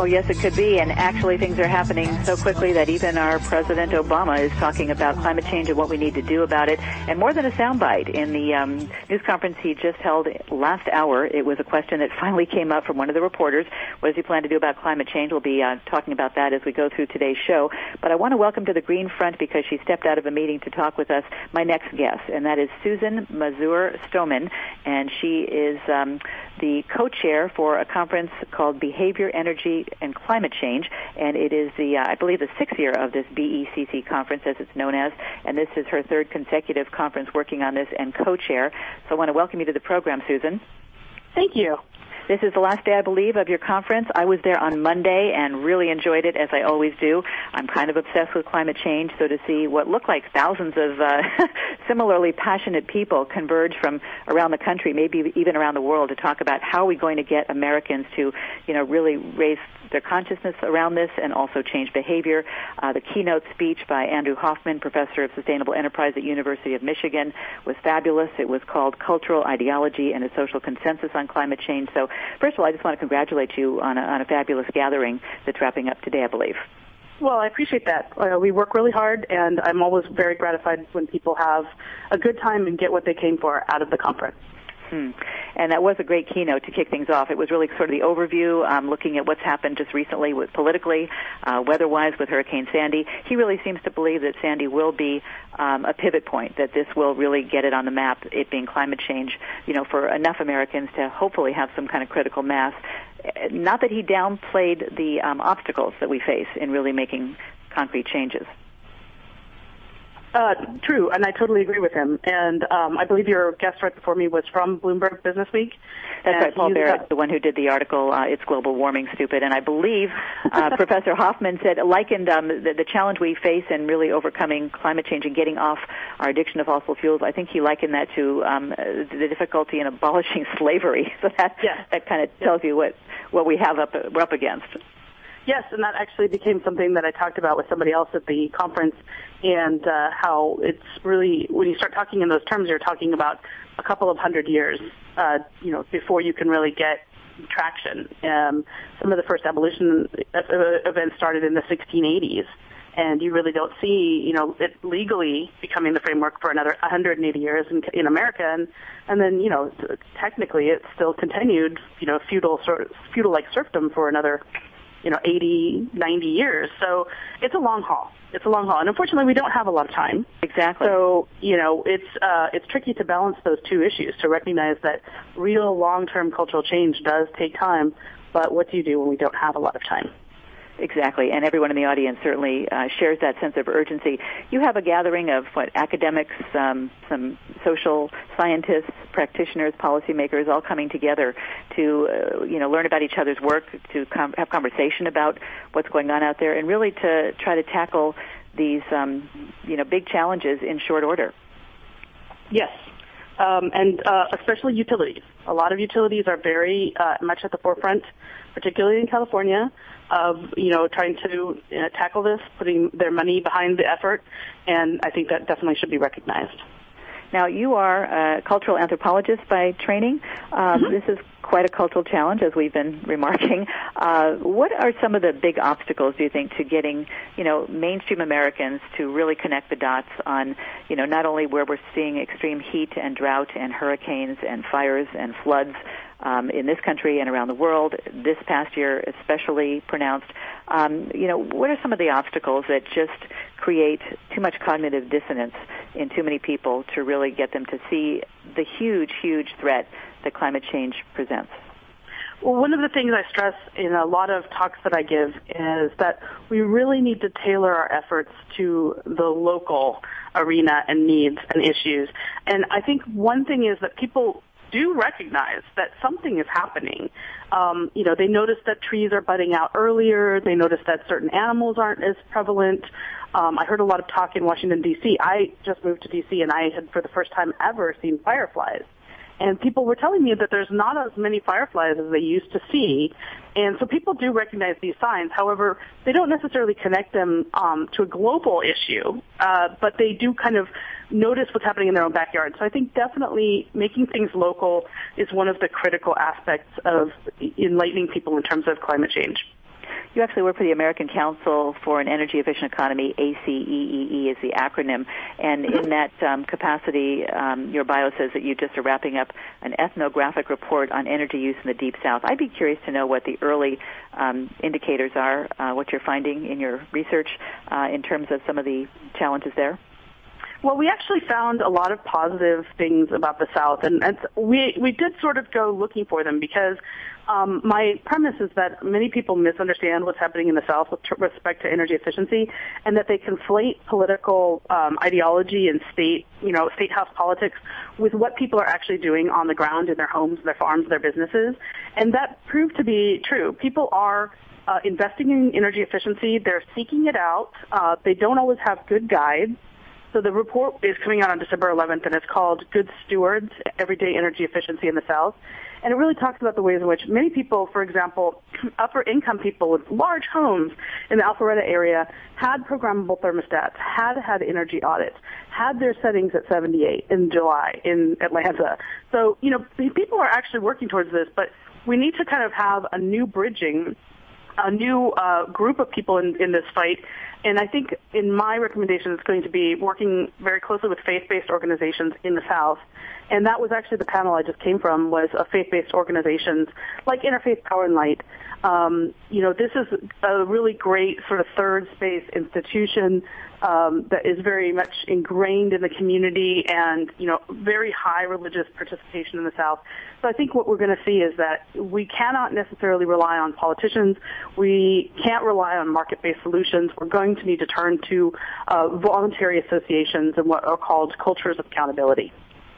Oh, yes, it could be. And actually, things are happening so quickly that even our President Obama is talking about climate change and what we need to do about it. And more than a soundbite, in the news conference he just held last hour, it was a question that finally came up from one of the reporters. What does he plan to do about climate change? We'll be talking about that as we go through today's show. But I want to welcome to the Green Front, because she stepped out of a meeting to talk with us, my next guest, and that is Susan Mazur-Stomin. And she is the co-chair for a conference called Behavior, Energy, and Climate Change, and it is I believe the 6th year of this BECC conference, as it's known as, and this is her 3rd consecutive conference working on this and co-chair. So I want to welcome you to the program, Susan. Thank you. This is the last day, I believe, of your conference. I was there on Monday and really enjoyed it, as I always do. I'm kind of obsessed with climate change, so to see what looked like thousands of similarly passionate people converge from around the country, maybe even around the world, to talk about how are we going to get Americans to, really raise their consciousness around this and also change behavior. The keynote speech by Andrew Hoffman, professor of sustainable enterprise at University of Michigan, was fabulous. It was called Cultural Ideology and a Social Consensus on Climate Change. So first of all, I just want to congratulate you on a fabulous gathering that's wrapping up today, I believe. Well, I appreciate that. We work really hard, and I'm always very gratified when people have a good time and get what they came for out of the conference. And that was a great keynote to kick things off. It was really sort of the overview, looking at what's happened just recently with politically, weather-wise with Hurricane Sandy. He really seems to believe that Sandy will be a pivot point, that this will really get it on the map, it being climate change, for enough Americans to hopefully have some kind of critical mass. Not that he downplayed the obstacles that we face in really making concrete changes. True, and I totally agree with him. And I believe your guest right before me was from Bloomberg Business Week. That's right, Paul Barrett, the one who did the article, It's Global Warming, Stupid. And I believe Professor Hoffman likened the challenge we face in really overcoming climate change and getting off our addiction to fossil fuels. I think he likened that to the difficulty in abolishing slavery. So that kind of tells you what we have we're up against. Yes, and that actually became something that I talked about with somebody else at the conference, and how it's really, when you start talking in those terms, you're talking about a couple of 100 years, before you can really get traction. Some of the first abolition events started in the 1680s, and you really don't see, it legally becoming the framework for another 180 years in America, and then, technically it still continued, feudal-like serfdom for another 80, 90 years. So it's a long haul. And unfortunately, we don't have a lot of time. Exactly. So, it's tricky to balance those two issues, to recognize that real long-term cultural change does take time, but what do you do when we don't have a lot of time? Exactly, and everyone in the audience certainly shares that sense of urgency. You have a gathering of academics, some social scientists, practitioners, policymakers, all coming together to learn about each other's work, to have conversation about what's going on out there, and really to try to tackle these big challenges in short order. Yes. And especially utilities. A lot of utilities are very much at the forefront, particularly in California, of trying to tackle this, putting their money behind the effort, and I think that definitely should be recognized. Now, you are a cultural anthropologist by training. This is quite a cultural challenge, as we've been remarking. What are some of the big obstacles, do you think, to getting, mainstream Americans to really connect the dots on, not only where we're seeing extreme heat and drought and hurricanes and fires and floods in this country and around the world, this past year especially pronounced. What are some of the obstacles that just create too much cognitive dissonance in too many people to really get them to see the huge, huge threat that climate change presents? Well, one of the things I stress in a lot of talks that I give is that we really need to tailor our efforts to the local arena and needs and issues. And I think one thing is that people do recognize that something is happening. They notice that trees are budding out earlier. They notice that certain animals aren't as prevalent. I heard a lot of talk in Washington, D.C. I just moved to D.C., and I had, for the first time ever, seen fireflies. And people were telling me that there's not as many fireflies as they used to see. And so people do recognize these signs. However, they don't necessarily connect them to a global issue, but they do kind of notice what's happening in their own backyard. So I think definitely making things local is one of the critical aspects of enlightening people in terms of climate change. you actually work for the American Council for an Energy Efficient Economy. ACEEE is the acronym. And in that capacity, your bio says that you just are wrapping up an ethnographic report on energy use in the Deep South. I'd be curious to know what the early indicators are, what you're finding in your research in terms of some of the challenges there. Well, we actually found a lot of positive things about the South, and we did sort of go looking for them because my premise is that many people misunderstand what's happening in the South with respect to energy efficiency, and that they conflate political ideology and state house politics with what people are actually doing on the ground in their homes, their farms, their businesses, and that proved to be true. People are investing in energy efficiency. They're seeking it out. They don't always have good guides. So the report is coming out on December 11th, and it's called Good Stewards, Everyday Energy Efficiency in the South. And it really talks about the ways in which many people, for example, upper-income people with large homes in the Alpharetta area had programmable thermostats, had energy audits, had their settings at 78 in July in Atlanta. So, people are actually working towards this, but we need to kind of have a new bridging, a new group of people in this fight. And I think in my recommendation, it's going to be working very closely with faith-based organizations in the South. And that was actually the panel I just came from, was of faith-based organizations like Interfaith Power and Light. This is a really great sort of third space institution that is very much ingrained in the community and, very high religious participation in the South. So I think what we're going to see is that we cannot necessarily rely on politicians. We can't rely on market-based solutions. We're going to need to turn to voluntary associations and what are called cultures of accountability.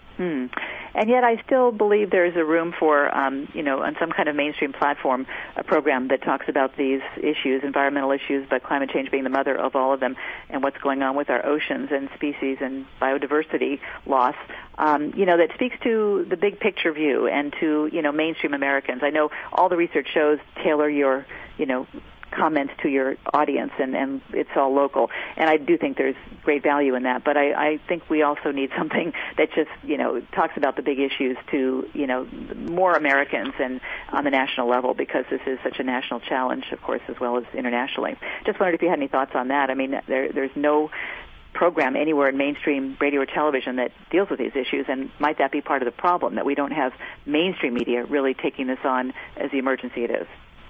And yet I still believe there is a room for, on some kind of mainstream platform, a program that talks about these issues, environmental issues, but climate change being the mother of all of them, and what's going on with our oceans and species and biodiversity loss, that speaks to the big picture view and to, mainstream Americans. I know all the research shows tailor your, comments to your audience, and it's all local. And I do think there's great value in that. But I think we also need something that just, talks about the big issues to, more Americans and on the national level, because this is such a national challenge, of course, as well as internationally. Just wondered if you had any thoughts on that. I mean, there's no program anywhere in mainstream radio or television that deals with these issues, and might that be part of the problem, that we don't have mainstream media really taking this on as the emergency it is?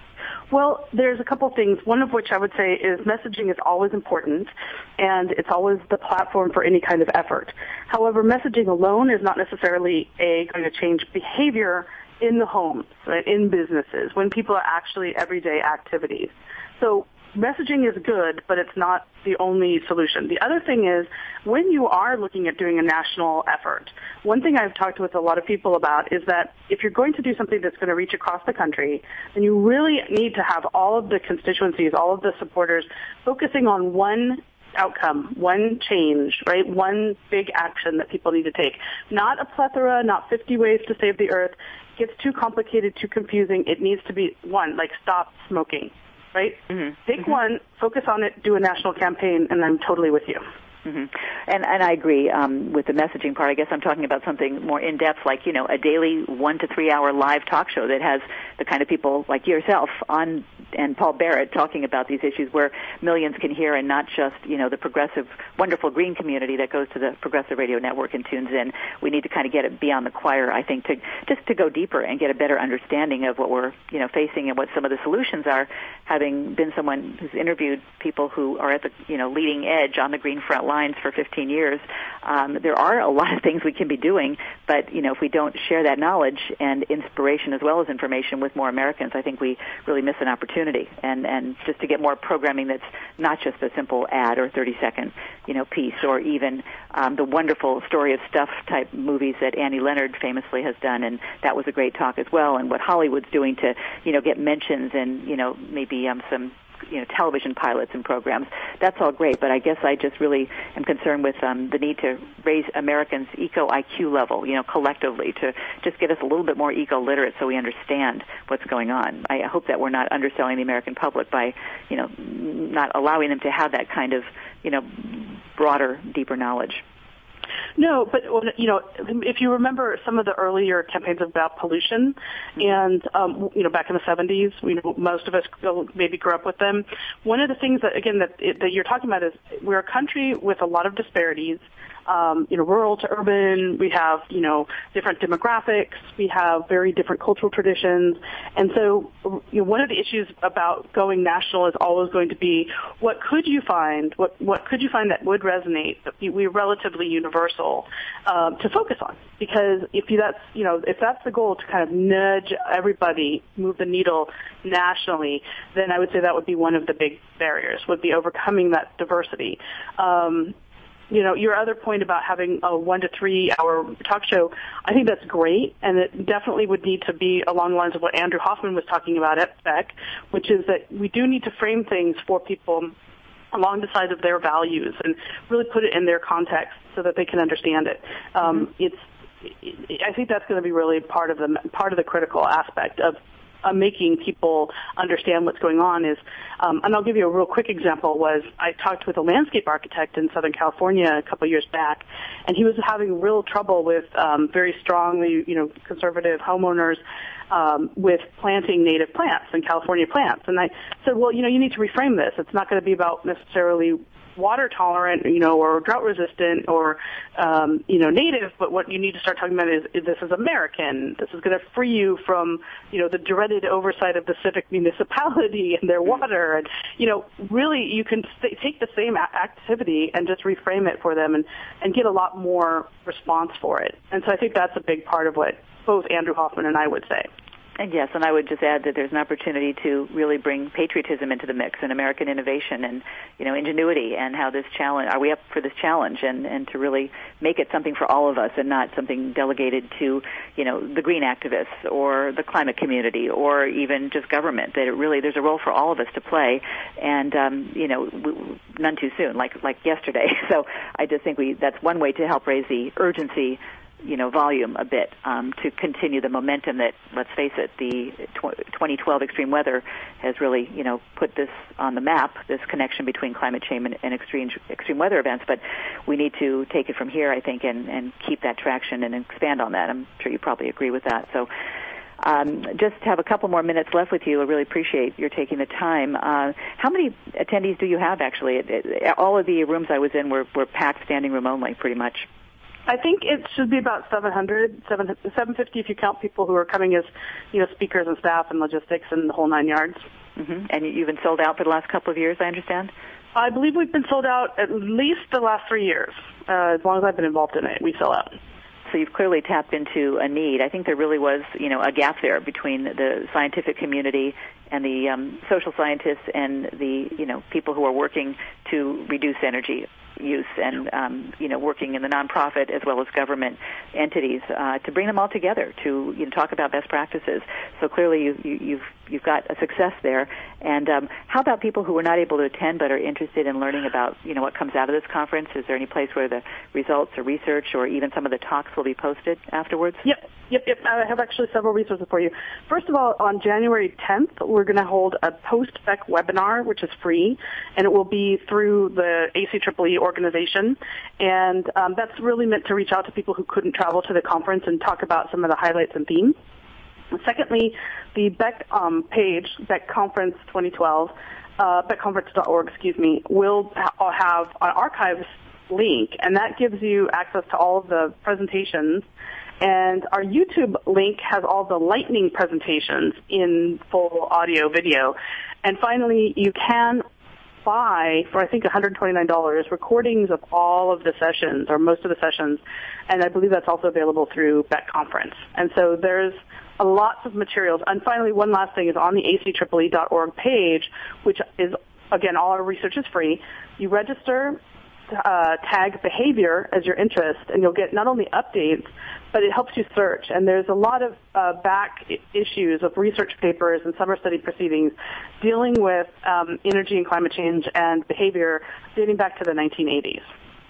Well, there's a couple things, one of which I would say is messaging is always important, and it's always the platform for any kind of effort. However, messaging alone is not necessarily going to change behavior in the homes, right, in businesses, when people are actually everyday activities. So messaging is good, but it's not the only solution. The other thing is, when you are looking at doing a national effort, one thing I've talked with a lot of people about is that if you're going to do something that's going to reach across the country, then you really need to have all of the constituencies, all of the supporters focusing on one outcome, one change, right? One big action that people need to take. Not a plethora, not 50 ways to save the earth. It gets too complicated, too confusing. It needs to be one, like stop smoking. Right? Mm-hmm. Pick one, focus on it, do a national campaign, and I'm totally with you. Mm-hmm. And I agree with the messaging part. I guess I'm talking about something more in-depth, like, a daily 1 to 3 hour live talk show that has the kind of people like yourself on, and Paul Barrett, talking about these issues where millions can hear, and not just, the progressive, wonderful green community that goes to the Progressive Radio Network and tunes in. We need to kind of get it beyond the choir, I think, to go deeper and get a better understanding of what we're, facing and what some of the solutions are. Having been someone who's interviewed people who are at the, leading edge on the green front lines for 15 years, there are a lot of things we can be doing, but, if we don't share that knowledge and inspiration as well as information with more Americans, I think we really miss an opportunity. And just to get more programming that's not just a simple ad or 30-second, piece, or even the wonderful Story of Stuff type movies that Annie Leonard famously has done, and that was a great talk as well, and what Hollywood's doing to, get mentions and, maybe some television pilots and programs. That's all great, but I guess I just really am concerned with the need to raise Americans' eco-IQ level, collectively, to just get us a little bit more eco-literate so we understand what's going on. I hope that we're not underselling the American public by, not allowing them to have that kind of, broader, deeper knowledge. No, but if you remember some of the earlier campaigns about pollution, and back in the 70s, most of us maybe grew up with them. One of the things that you're talking about is we're a country with a lot of disparities. Rural to urban, we have, different demographics, we have very different cultural traditions. And so, one of the issues about going national is always going to be, what could you find that would resonate, that be relatively universal, to focus on? Because if that's the goal, to kind of nudge everybody, move the needle nationally, then I would say that would be one of the big barriers, would be overcoming that diversity. Your other point about having a 1 to 3 hour talk show, I think that's great, and it definitely would need to be along the lines of what Andrew Hoffman was talking about at Beck, which is that we do need to frame things for people along the sides of their values and really put it in their context so that they can understand it. I think that's going to be really part of the critical aspect of making people understand what's going on is, and I'll give you a real quick example, was I talked with a landscape architect in Southern California a couple of years back, and he was having real trouble with very strongly, conservative homeowners with planting native plants and California plants. And I said, well, you need to reframe this. It's not going to be about necessarily water tolerant, or drought resistant or, native, but what you need to start talking about is this is American. This is going to free you from, the dreaded oversight of the civic municipality and their water. And, really you can take the same activity and just reframe it for them and get a lot more response for it. And so I think that's a big part of what both Andrew Hoffman and I would say. And yes, and I would just add that there's an opportunity to really bring patriotism into the mix and American innovation and, ingenuity, and how this challenge, are we up for this challenge, and to really make it something for all of us and not something delegated to, the green activists or the climate community or even just government, that it really, there's a role for all of us to play, and, none too soon, like yesterday. So I just think that's one way to help raise the urgency volume a bit, to continue the momentum that, let's face it, the 2012 extreme weather has really, put this on the map, this connection between climate change and extreme weather events. But we need to take it from here, I think, and keep that traction and expand on that. I'm sure you probably agree with that. So just have a couple more minutes left with you. I really appreciate your taking the time. How many attendees do you have, actually? All of the rooms I was in were packed, standing room only, pretty much. I think it should be about 750 if you count people who are coming as, speakers and staff and logistics and the whole 9 yards. Mm-hmm. And you've been sold out for the last couple of years, I understand? I believe we've been sold out at least the last 3 years. As long as I've been involved in it, we sell out. So you've clearly tapped into a need. I think there really was, a gap there between the scientific community and the social scientists and the, people who are working to reduce energy use and, working in the nonprofit as well as government entities, to bring them all together to, talk about best practices. So clearly you've got a success there. And how about people who were not able to attend but are interested in learning about, what comes out of this conference? Is there any place where the results or research or even some of the talks will be posted afterwards? Yep. I have actually several resources for you. First of all, on January 10th, we're going to hold a post-Beck webinar, which is free, and it will be through the ACEEE organization. And that's really meant to reach out to people who couldn't travel to the conference and talk about some of the highlights and themes. Secondly, the Beck page, Beck Conference 2012, beckconference.org, will have an archives link, and that gives you access to all of the presentations. And our YouTube link has all the lightning presentations in full audio, video. And finally, you can buy, for I think $129, recordings of all of the sessions, or most of the sessions, and I believe that's also available through Beck Conference. And so there's lots of materials. And finally, one last thing is on the ACEEE.org page, which is, again, all our research is free. You register, tag behavior as your interest, and you'll get not only updates, but it helps you search. And there's a lot of back issues of research papers and summer study proceedings dealing with energy and climate change and behavior dating back to the 1980s.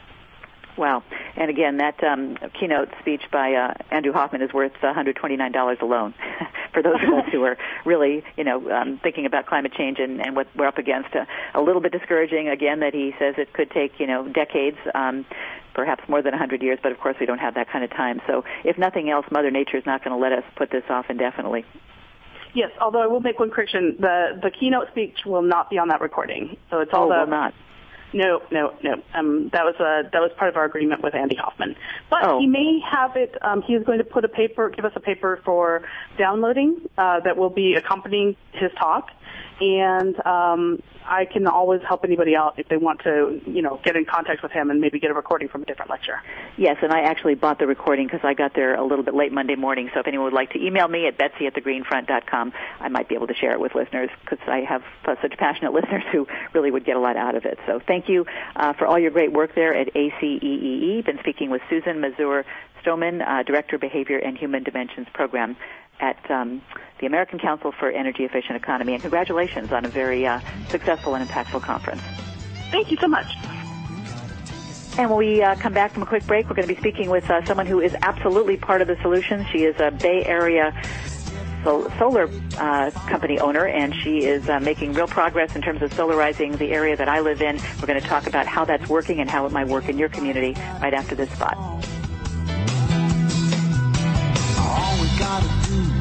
Wow. And again, that keynote speech by Andrew Hoffman is worth $129 alone. for those of us who are really, thinking about climate change and what we're up against. A little bit discouraging, again, that he says it could take, decades, perhaps more than 100 years, but of course we don't have that kind of time. So if nothing else, Mother Nature is not going to let us put this off indefinitely. Yes, although I will make one correction. The keynote speech will not be on that recording. So it's all will not. No. That was part of our agreement with Andy Hoffman. But he may have it. He is going to give us a paper for downloading that will be accompanying his talk. And I can always help anybody out if they want to, get in contact with him and maybe get a recording from a different lecture. Yes, and I actually bought the recording because I got there a little bit late Monday morning. So if anyone would like to email me at betsy@thegreenfront.com, I might be able to share it with listeners because I have such passionate listeners who really would get a lot out of it. So thank you for all your great work there at ACEEE. Been speaking with Susan Mazur-Stoneman, Director of Behavior and Human Dimensions Program at the American Council for Energy Efficient Economy. And congratulations on a very successful and impactful conference. Thank you so much. And when we come back from a quick break, we're going to be speaking with someone who is absolutely part of the solution. She is a Bay Area solar company owner, and she is making real progress in terms of solarizing the area that I live in. We're going to talk about how that's working and how it might work in your community right after this spot. All we gotta do